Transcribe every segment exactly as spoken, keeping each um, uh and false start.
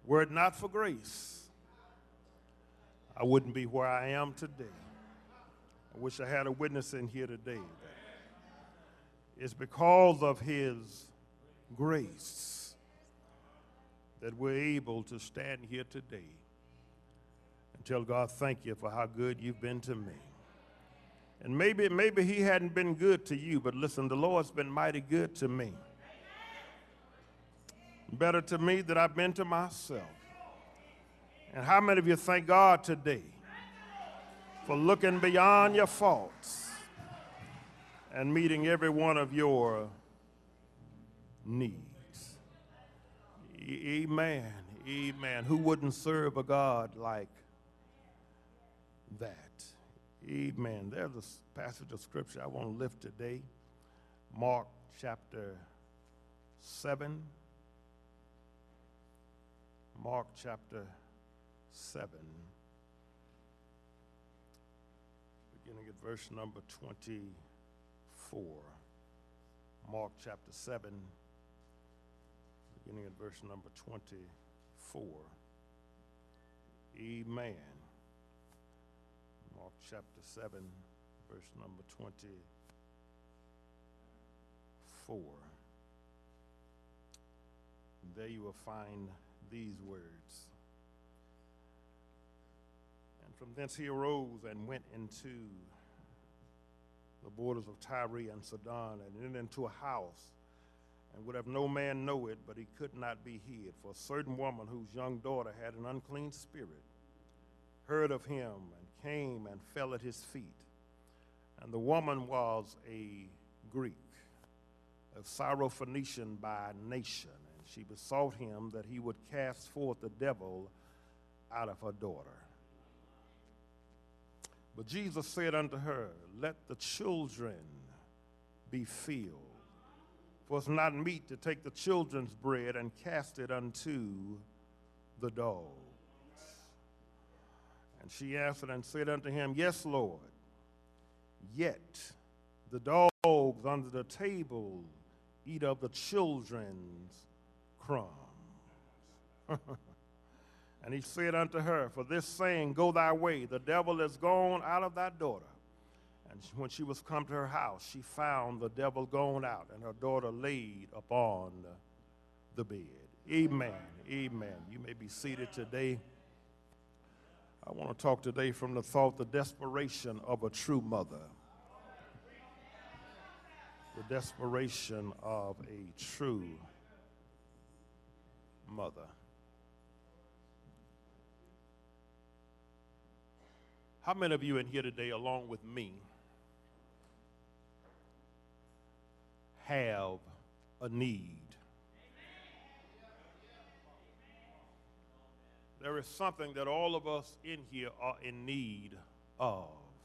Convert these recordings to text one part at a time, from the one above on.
Were it not for grace, I wouldn't be where I am today. I wish I had a witness in here today. It's because of his grace that we're able to stand here today and tell God, thank you for how good you've been to me. And maybe, maybe he hadn't been good to you, but listen, the Lord's been mighty good to me. Better to me than I've been to myself. And how many of you thank God today for looking beyond your faults and meeting every one of your needs? Amen. Amen. Who wouldn't serve a God like that? Amen. There's a passage of scripture I want to lift today. Mark chapter seven. Mark chapter seven. Beginning at verse number twenty-four. Mark chapter seven. Beginning at verse number twenty-four. Amen. Mark chapter seven, verse number twenty-four. There you will find these words. And from thence he arose and went into the borders of Tyre and Sidon, and entered into a house, and would have no man know it, but he could not be hid. For a certain woman whose young daughter had an unclean spirit heard of him, and came and fell at his feet. And the woman was a Greek, a Syrophoenician by nation, and she besought him that he would cast forth the devil out of her daughter. But Jesus said unto her, let the children be filled, for it's not meet to take the children's bread and cast it unto the dogs. And she answered and said unto him, yes, Lord, yet the dogs under the table eat of the children's crumbs. And he said unto her, for this saying, go thy way, the devil is gone out of thy daughter. And when she was come to her house, she found the devil gone out, and her daughter laid upon the bed. Amen. Amen. You may be seated today. I want to talk today from the thought, the desperation of a true mother. The desperation of a true mother. How many of you in here today, along with me, have a need? There is something that all of us in here are in need of.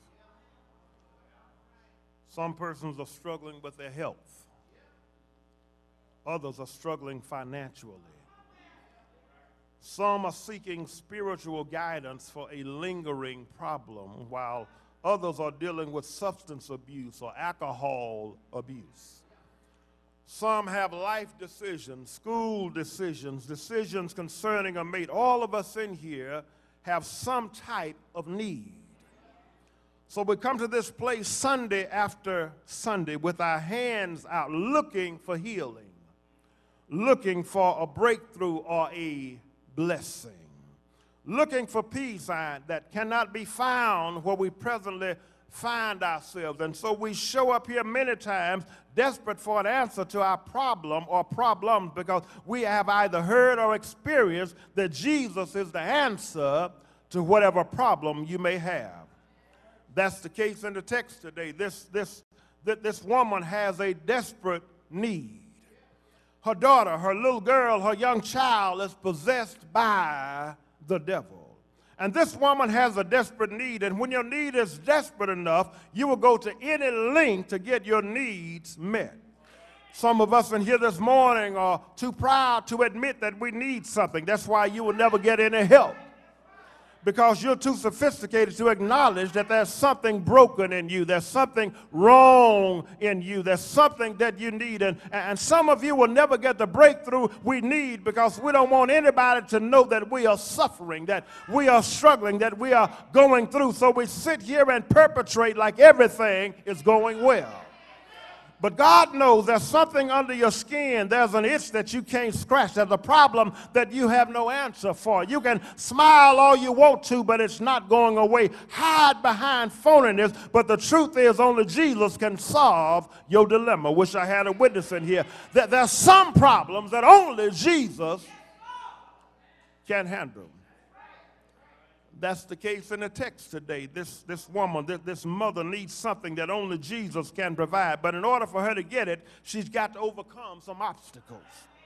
Some persons are struggling with their health. Others are struggling financially. Some are seeking spiritual guidance for a lingering problem, while others are dealing with substance abuse or alcohol abuse. Some have life decisions, school decisions, decisions concerning a mate. All of us in here have some type of need. So we come to this place Sunday after Sunday with our hands out looking for healing, looking for a breakthrough or a blessing, looking for peace that cannot be found where we presently find ourselves. And so we show up here many times desperate for an answer to our problem or problems, because we have either heard or experienced that Jesus is the answer to whatever problem you may have. That's the case in the text today. This, this, this woman has a desperate need. Her daughter, her little girl, her young child is possessed by the devil. And this woman has a desperate need, and when your need is desperate enough, you will go to any length to get your needs met. Some of us in here this morning are too proud to admit that we need something. That's why you will never get any help. because you're too sophisticated to acknowledge that there's something broken in you. There's something wrong in you. There's something that you need. And, and some of you will never get the breakthrough we need because we don't want anybody to know that we are suffering, that we are struggling, that we are going through. So we sit here and perpetrate like everything is going well. But God knows there's something under your skin. There's an itch that you can't scratch. There's a problem that you have no answer for. You can smile all you want to, but it's not going away. Hide behind phoniness, but the truth is only Jesus can solve your dilemma. Wish I had a witness in here. That there's some problems that only Jesus can handle. That's the case in the text today. This, this woman, this, this mother needs something that only Jesus can provide. But in order for her to get it, she's got to overcome some obstacles.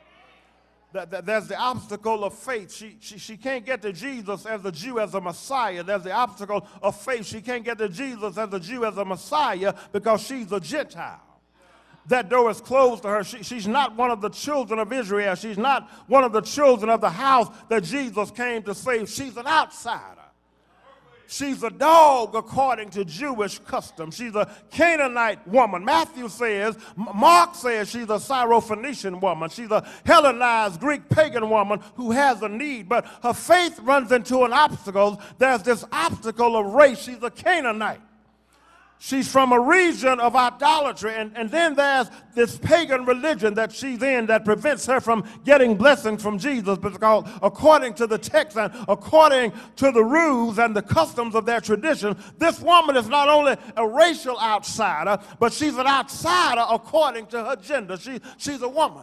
There's the obstacle of faith. She, she, she can't get to Jesus as a Jew, as a Messiah. There's the obstacle of faith. She can't get to Jesus as a Jew, as a Messiah, because she's a Gentile. That door is closed to her. She, she's not one of the children of Israel. She's not one of the children of the house that Jesus came to save. She's an outsider. She's a dog according to Jewish custom. She's a Canaanite woman. Matthew says, Mark says she's a Syrophoenician woman. She's a Hellenized Greek pagan woman who has a need. But her faith runs into an obstacle. There's this obstacle of race. She's a Canaanite. She's from a region of idolatry, and, and then there's this pagan religion that she's in that prevents her from getting blessings from Jesus, because according to the text and according to the rules and the customs of their tradition, this woman is not only a racial outsider, but she's an outsider according to her gender. She, she's a woman.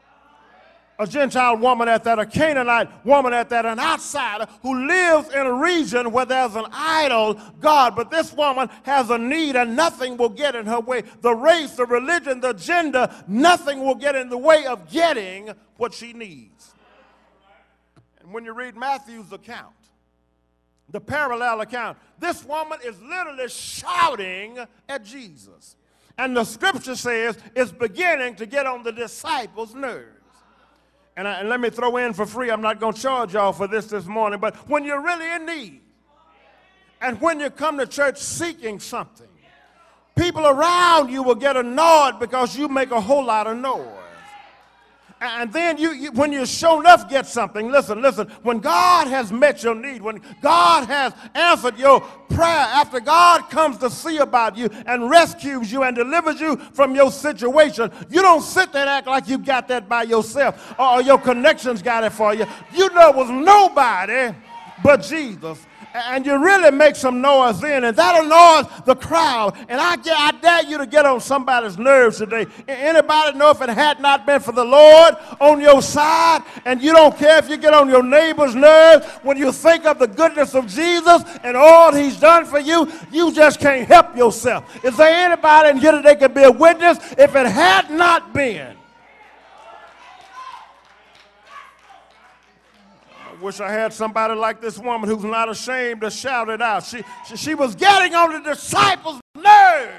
A Gentile woman at that, a Canaanite woman at that, an outsider who lives in a region where there's an idol god. But this woman has a need and nothing will get in her way. The race, the religion, the gender, nothing will get in the way of getting what she needs. And when you read Matthew's account, the parallel account, this woman is literally shouting at Jesus. And the scripture says it's beginning to get on the disciples' nerves. And, I, and let me throw in for free, I'm not going to charge y'all for this this morning, but when you're really in need, and when you come to church seeking something, people around you will get annoyed because you make a whole lot of noise. And then you, you, when you sure enough get something, listen, listen, when God has met your need, when God has answered your prayer, after God comes to see about you and rescues you and delivers you from your situation, you don't sit there and act like you got that by yourself or your connections got it for you. You know it was nobody but Jesus. And you really make some noise then, and that annoys the crowd. And I, I dare you to get on somebody's nerves today. Anybody know if it had not been for the Lord on your side, and you don't care if you get on your neighbor's nerves, when you think of the goodness of Jesus and all he's done for you, you just can't help yourself. Is there anybody in here today could be a witness? If it had not been, wish I had somebody like this woman who's not ashamed to shout it out. She, she, she was getting on the disciples' nerves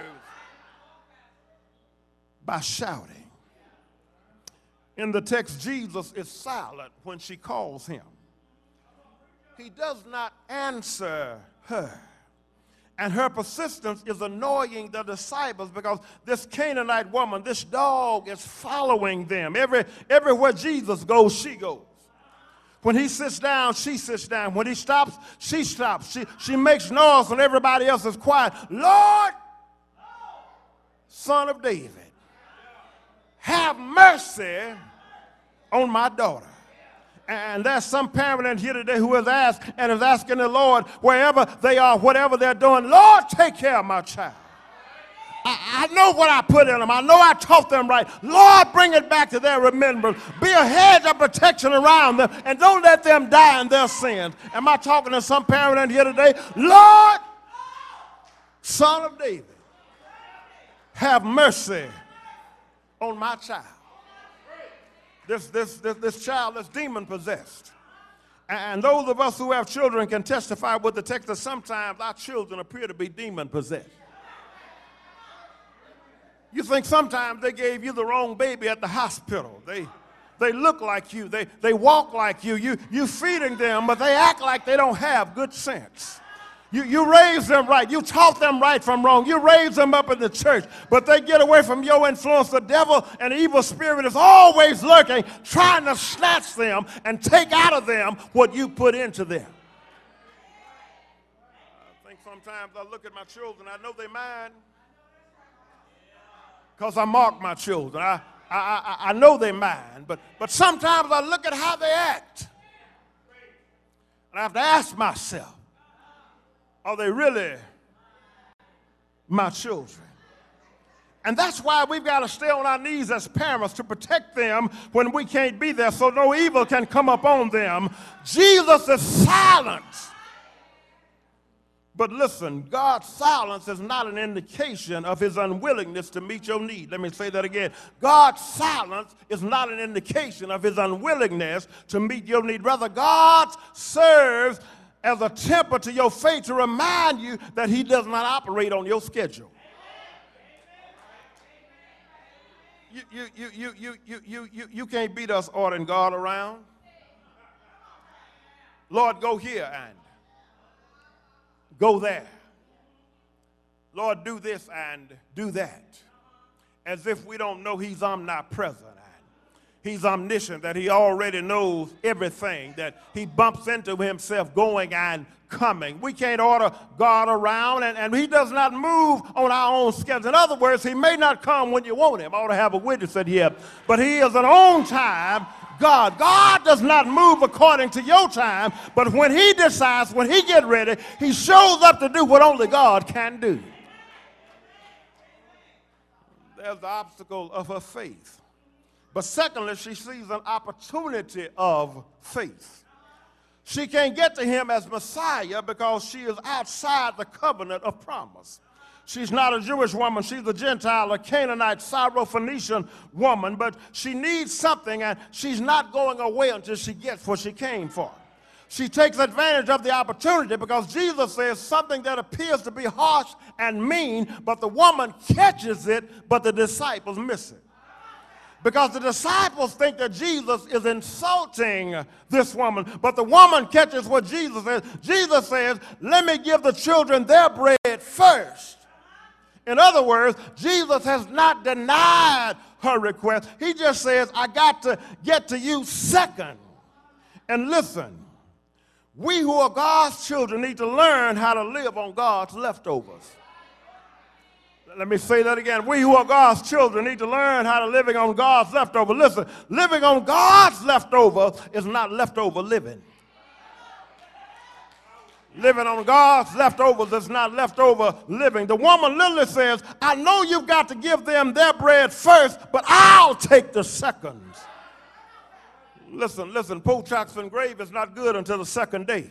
by shouting. In the text, Jesus is silent when she calls him. He does not answer her. And her persistence is annoying the disciples because this Canaanite woman, this dog, is following them. Every, everywhere Jesus goes, she goes. When he sits down, she sits down. When he stops, she stops. She, she makes noise when everybody else is quiet. Lord, Son of David, have mercy on my daughter. And there's some parent in here today who has asked and is asking the Lord, wherever they are, whatever they're doing, Lord, take care of my child. I, I know what I put in them. I know I taught them right. Lord, bring it back to their remembrance. Be a hedge of protection around them, and don't let them die in their sins. Am I talking to some parent in here today? Lord, Son of David, have mercy on my child. This, this, this, this child is demon-possessed. And those of us who have children can testify with the text that sometimes our children appear to be demon-possessed. You think sometimes they gave you the wrong baby at the hospital. They, They look like you. They, they walk like you. You. You feeding them, but they act like they don't have good sense. You, you raise them right. You taught them right from wrong. You raise them up in the church, but they get away from your influence. The devil and the evil spirit is always lurking, trying to snatch them and take out of them what you put into them. I think sometimes I look at my children, I know they're mine because I mark my children. I, I, I, I know they're mine, but, but sometimes I look at how they act, and I have to ask myself, are they really my children? And that's why we've got to stay on our knees as parents to protect them when we can't be there so no evil can come upon them. Jesus is silent. But listen, God's silence is not an indication of his unwillingness to meet your need. Let me say that again. God's silence is not an indication of his unwillingness to meet your need. Rather, God serves as a temper to your faith to remind you that he does not operate on your schedule. You, you, you, you, you, you, you, you, you can't beat us ordering God around. Lord, go here and go there. Lord, do this and do that. As if we don't know he's omnipresent. He's omniscient, that he already knows everything, that he bumps into himself going and coming. We can't order God around, and, and he does not move on our own schedule. In other words, he may not come when you want him. I ought to have a witness in here. But he is an on-time God. God does not move according to your time, but when he decides, when he gets ready, he shows up to do what only God can do. There's the obstacle of her faith. But secondly, she sees an opportunity of faith. She can't get to him as Messiah because she is outside the covenant of promise. She's not a Jewish woman. She's a Gentile, a Canaanite, Syrophoenician woman, but she needs something, and she's not going away until she gets what she came for. She takes advantage of the opportunity because Jesus says something that appears to be harsh and mean, but the woman catches it, but the disciples miss it. Because the disciples think that Jesus is insulting this woman. But the woman catches what Jesus says. Jesus says, let me give the children their bread first. In other words, Jesus has not denied her request. He just says, I got to get to you second. And listen, we who are God's children need to learn how to live on God's leftovers. Let me say that again. We who are God's children need to learn how to living on God's leftover. Listen, living on God's leftover is not leftover living. Living on God's leftovers is not leftover living. The woman literally says, I know you've got to give them their bread first, but I'll take the seconds. Listen, listen, pork chops and gravy is not good until the second day.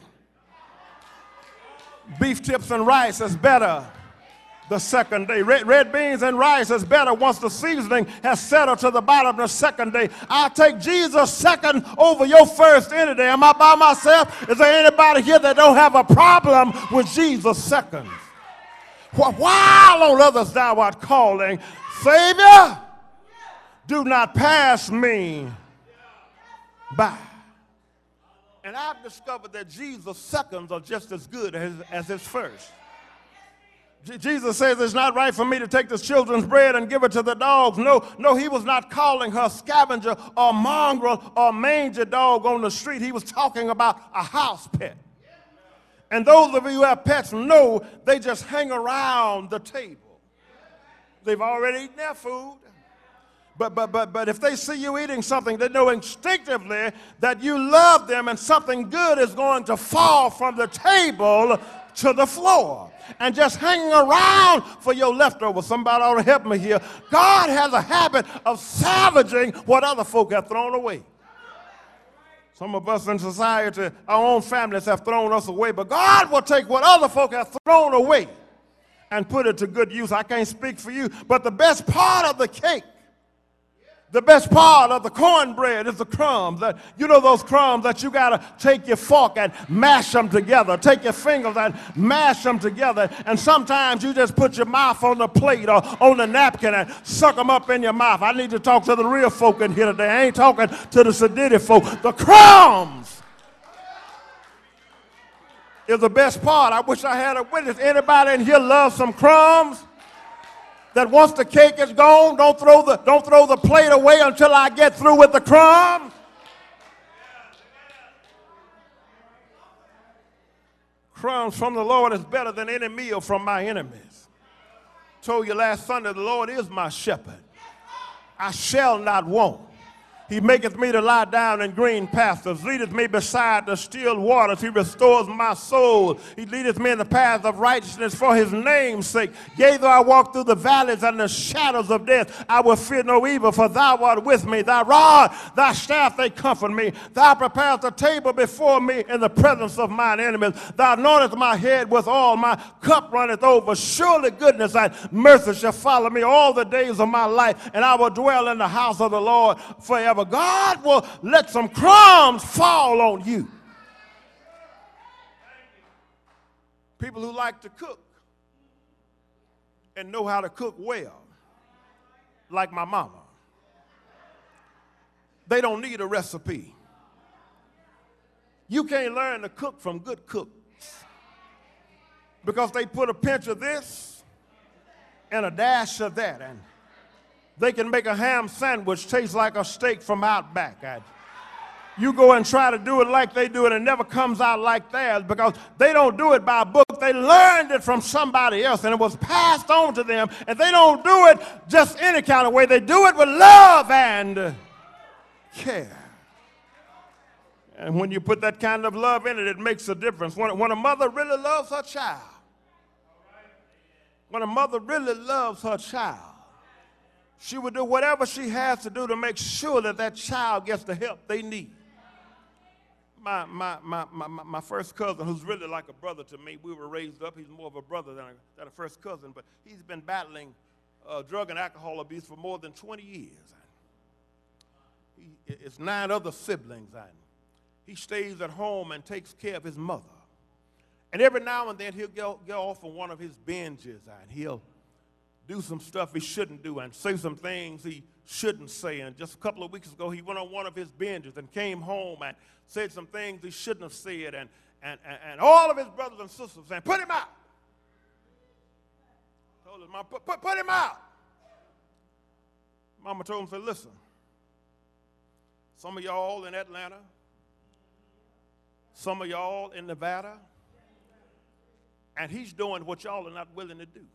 Beef tips and rice is better the second day. Red, red beans and rice is better once the seasoning has settled to the bottom the second day. I'll take Jesus second over your first any day. Am I by myself? Is there anybody here that don't have a problem with Jesus second? While on others thou art calling, Savior, do not pass me by. And I've discovered that Jesus seconds are just as good as, as his first. Jesus says it's not right for me to take the children's bread and give it to the dogs. No, no, he was not calling her scavenger or mongrel or mangy dog on the street. He was talking about a house pet. And those of you who have pets know they just hang around the table. They've already eaten their food. But, but, but, but if they see you eating something, they know instinctively that you love them and something good is going to fall from the table to the floor. And just hanging around for your leftovers. Somebody ought to help me here. God has a habit of salvaging what other folk have thrown away. Some of us in society, our own families have thrown us away, but God will take what other folk have thrown away and put it to good use. I can't speak for you, but the best part of the cake, The best part of the cornbread is the crumbs. That, you know those crumbs that you got to take your fork and mash them together. Take your fingers and mash them together. And sometimes you just put your mouth on the plate or on the napkin and suck them up in your mouth. I need to talk to the real folk in here today. I ain't talking to the sedity folk. The crumbs is the best part. I wish I had a witness. Anybody in here love some crumbs? That once the cake is gone, don't throw the, don't throw the plate away until I get through with the crumbs. Crumbs from the Lord is better than any meal from my enemies. Told you last Sunday, the Lord is my shepherd. I shall not want. He maketh me to lie down in green pastures, leadeth me beside the still waters. He restores my soul. He leadeth me in the paths of righteousness for his name's sake. Yea, though I walk through the valleys and the shadows of death, I will fear no evil, for thou art with me. Thy rod, thy staff, they comfort me. Thou preparest a table before me in the presence of mine enemies. Thou anointest my head with oil, my cup runneth over. Surely goodness and mercy shall follow me all the days of my life, and I will dwell in the house of the Lord forever. God will let some crumbs fall on you. People who like to cook and know how to cook well, like my mama, they don't need a recipe. You can't learn to cook from good cooks because they put a pinch of this and a dash of that, and they can make a ham sandwich taste like a steak from Outback. And you go and try to do it like they do it, and it never comes out like theirs because they don't do it by a book. They learned it from somebody else, and it was passed on to them. And they don't do it just any kind of way. They do it with love and care. And when you put that kind of love in it, it makes a difference. When, when a mother really loves her child, when a mother really loves her child, she would do whatever she has to do to make sure that that child gets the help they need. My, my, my, my, my first cousin, who's really like a brother to me, we were raised up. He's more of a brother than a, than a first cousin, but he's been battling uh, drug and alcohol abuse for more than twenty years. He, it's nine other siblings, and he stays at home and takes care of his mother. And every now and then he'll go, go off on one of his binges, and he'll do some stuff he shouldn't do and say some things he shouldn't say. And just a couple of weeks ago, he went on one of his binges and came home and said some things he shouldn't have said. And, and, and, and all of his brothers and sisters saying, put him out. Told his mom, put, put, put him out. Mama told him, said, listen, some of y'all in Atlanta, some of y'all in Nevada, and he's doing what y'all are not willing to do.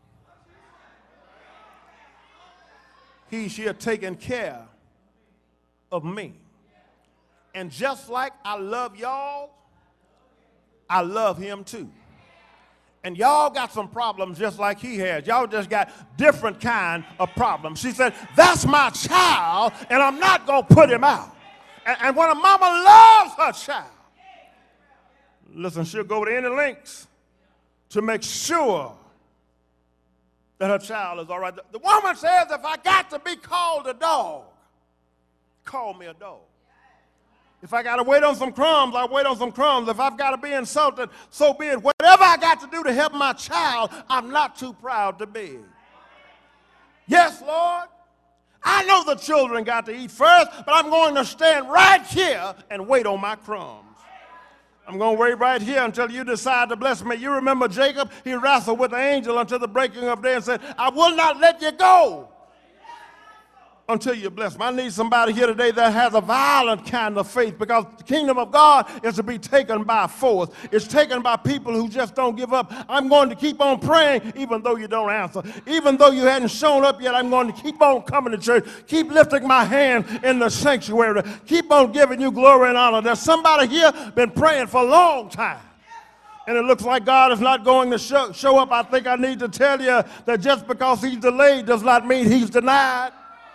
He's here taking care of me. And just like I love y'all, I love him too. And y'all got some problems just like he has. Y'all just got different kind of problems. She said, that's my child, and I'm not going to put him out. And, and when a mama loves her child, listen, she'll go to any lengths to make sure that her child is all right. The, the woman says, if I got to be called a dog, call me a dog. If I got to wait on some crumbs, I'll wait on some crumbs. If I've got to be insulted, so be it. Whatever I got to do to help my child, I'm not too proud to beg. Yes, Lord, I know the children got to eat first, but I'm going to stand right here and wait on my crumbs. I'm going to wait right here until you decide to bless me. You remember Jacob? He wrestled with the angel until the breaking of day and said, I will not let you go until you bless me. I need somebody here today that has a violent kind of faith, because the kingdom of God is to be taken by force. It's taken by people who just don't give up. I'm going to keep on praying even though you don't answer. Even though you hadn't shown up yet, I'm going to keep on coming to church. Keep lifting my hand in the sanctuary. Keep on giving you glory and honor. There's somebody here been praying for a long time, and it looks like God is not going to show, show up. I think I need to tell you that just because he's delayed does not mean he's denied.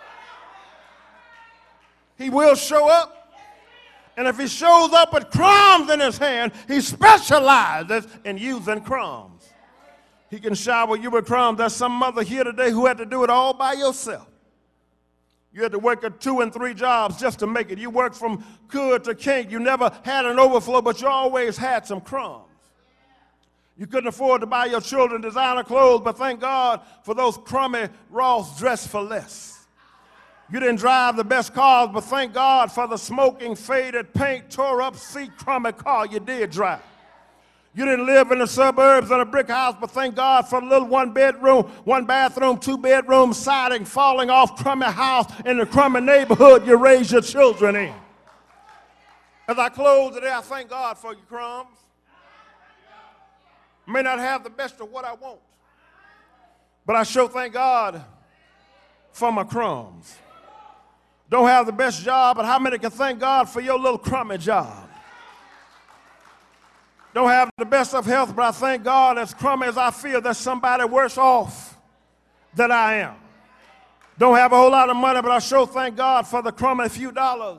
He will show up. And if he shows up with crumbs in his hand, he specializes in using crumbs. He can shower you with crumbs. There's some mother here today who had to do it all by yourself. You had to work at two and three jobs just to make it. You worked from good to king. You never had an overflow, but you always had some crumbs. You couldn't afford to buy your children designer clothes, but thank God for those crummy Ross dress for less. You didn't drive the best cars, but thank God for the smoking, faded paint, tore up seat, crummy car you did drive. You didn't live in the suburbs in a brick house, but thank God for the little one bedroom, one bathroom, two bedroom siding falling off crummy house in the crummy neighborhood you raised your children in. As I close today, I thank God for your crumbs. I may not have the best of what I want, but I sure thank God for my crumbs. Don't have the best job, but how many can thank God for your little crummy job? Don't have the best of health, but I thank God, as crummy as I feel, there's somebody worse off than I am. Don't have a whole lot of money, but I sure thank God for the crummy few dollars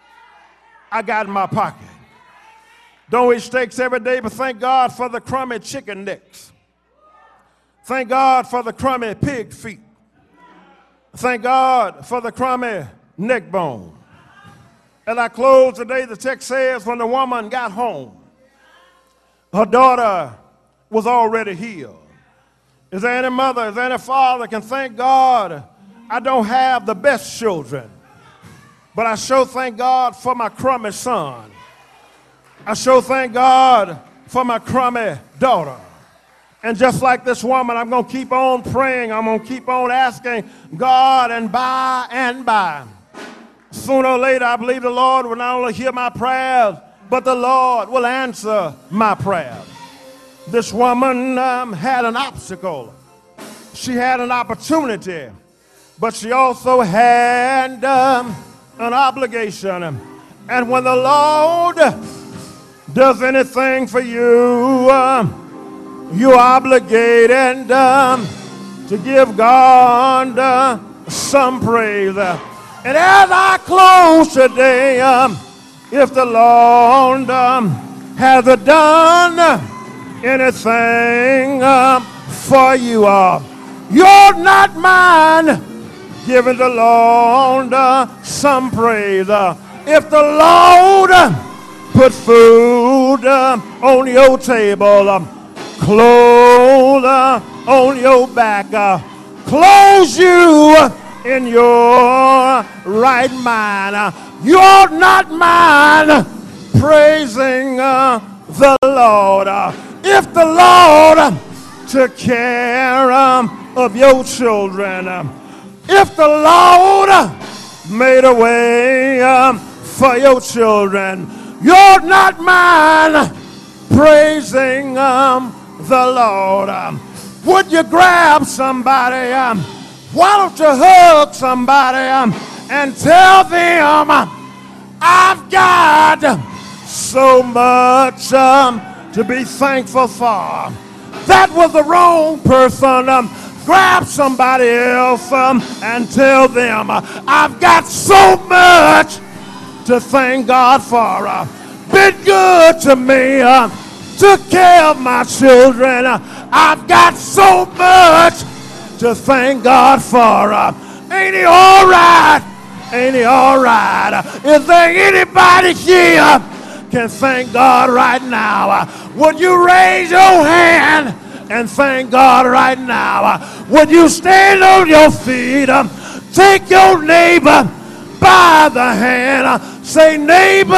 I got in my pocket. Don't eat steaks every day, but thank God for the crummy chicken necks. Thank God for the crummy pig feet. Thank God for the crummy neck bone. As I close today, the text says, when the woman got home, her daughter was already healed. Is there any mother, is there any father can thank God, I don't have the best children, but I sure thank God for my crummy son. I sure thank God for my crummy daughter. And just like this woman, I'm going to keep on praying. I'm going to keep on asking God, and by and by, sooner or later, I believe the Lord will not only hear my prayers, but the Lord will answer my prayers. This woman um, had an obstacle. She had an opportunity, but she also had um, an obligation. And when the Lord does anything for you, um, you're obligated um, to give God uh, some praise. And as I close today, um, if the Lord um, hasn't done anything um, for you, uh, you're not mine giving the Lord uh, some praise. Uh, if the Lord uh, put food uh, on your table, uh, clothes uh, on your back, uh, clothes you in your right mind, uh, you're not mine praising uh, the Lord. Uh, if the Lord uh, took care um, of your children, uh, if the Lord uh, made a way um, for your children, you're not mine praising um, the Lord. Um, would you grab somebody? Um, why don't you hug somebody um, and tell them, um, I've got so much um, to be thankful for. That was the wrong person. Um, grab somebody else um, and tell them, uh, I've got so much to thank God for. Uh, been good to me, uh, took care of my children. Uh, I've got so much to thank God for. Uh, ain't he all right? Ain't he all right? Uh, is there anybody here can thank God right now? Uh, would you raise your hand and thank God right now? Uh, would you stand on your feet? Um, take your neighbor by the hand. Uh, say, neighbor,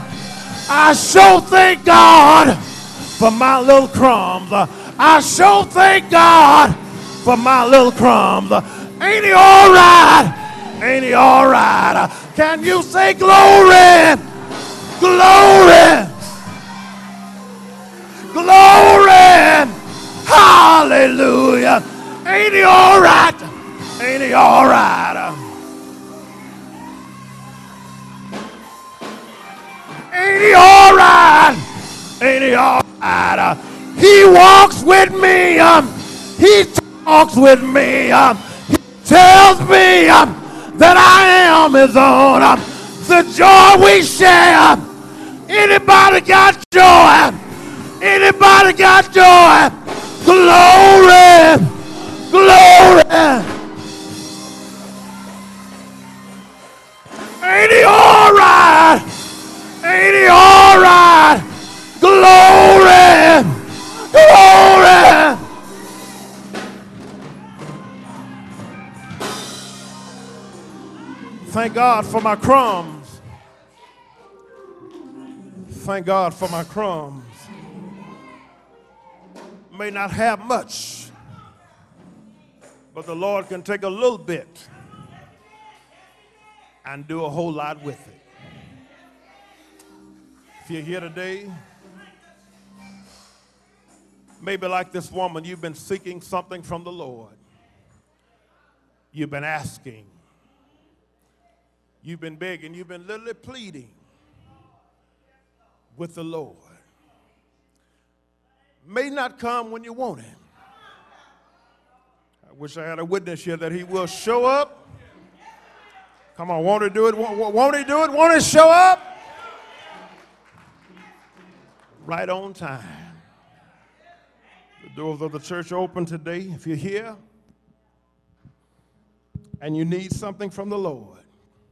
I sure thank God for my little crumbs. Uh, I sure thank God for my little crumbs. Uh, ain't he all right? Ain't he all right? Uh, can you say glory? Glory! Glory! Hallelujah! Ain't he all right? Ain't he all right? Uh, Ain't he all right? Ain't he all right? Uh, he walks with me. Um, he talks with me. Um, he tells me um, that I am his own. Um, the joy we share. Anybody got joy? Anybody got joy? Glory! Glory! Thank God for my crumbs. Thank God for my crumbs. May not have much, but the Lord can take a little bit and do a whole lot with it. If you're here today, maybe like this woman, you've been seeking something from the Lord. You've been asking. You've been begging. You've been literally pleading with the Lord. May not come when you want him. I wish I had a witness here that he will show up. Come on, won't he do it? Won't, won't he do it? Won't he show up? Right on time. The doors of the church are open today. If you're here and you need something from the Lord,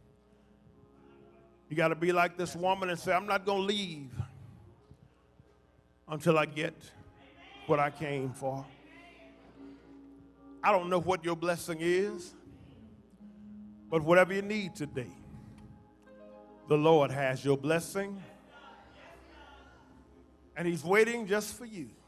you got to be like this woman and say, I'm not going to leave until I get what I came for. I don't know what your blessing is, but whatever you need today, the Lord has your blessing, and he's waiting just for you.